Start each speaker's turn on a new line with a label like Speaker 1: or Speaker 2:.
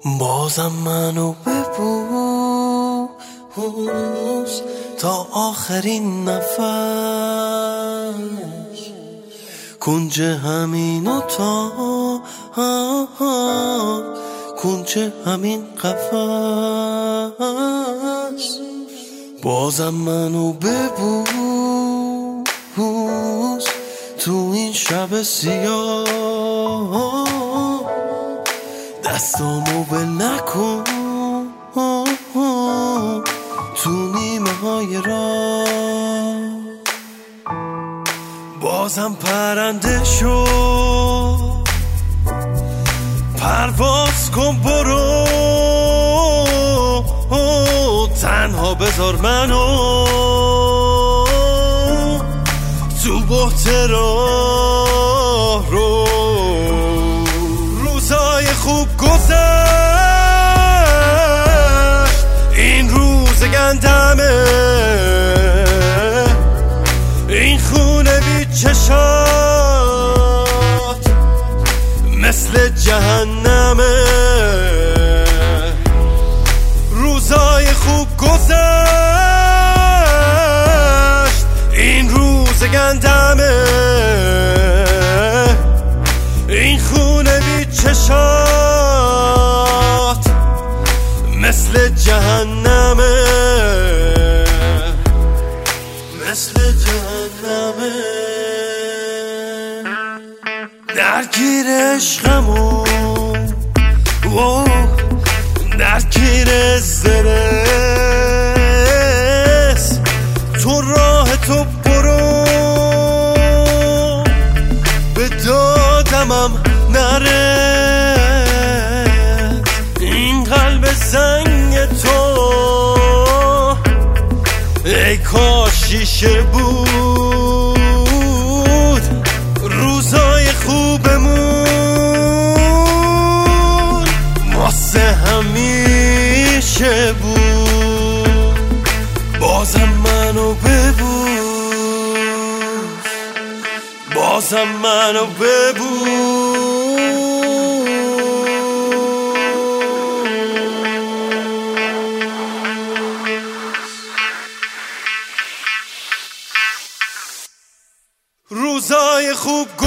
Speaker 1: بازم منو ببوس تا آخرین نفس، کنج همین اتاق، کنج همین قفس. بازم منو ببوس تو این شب سیاه، دستامو بل نکن تو نیمه های راه. بازم پرنده شو، پرواز کن برو، تنها بذار منو تو بحت راه رو. روزای خوب گذشت، این روز گندمه، این خونه بی چشات مثل جهنمه. روزای خوب گذشت، این روز گندمه، این خونه بی چشات مثل جهنمه، مثل جهنمه. درگیر عشقمون، درگیر زرس، تو راه تو برو، به دادمم نرس. این قلب زنگ تو ای کاش شیشه بود، روزای خوبمون واسه همیشه بود. بازم منو ببوس، بازم منو ببوس. روزای خوب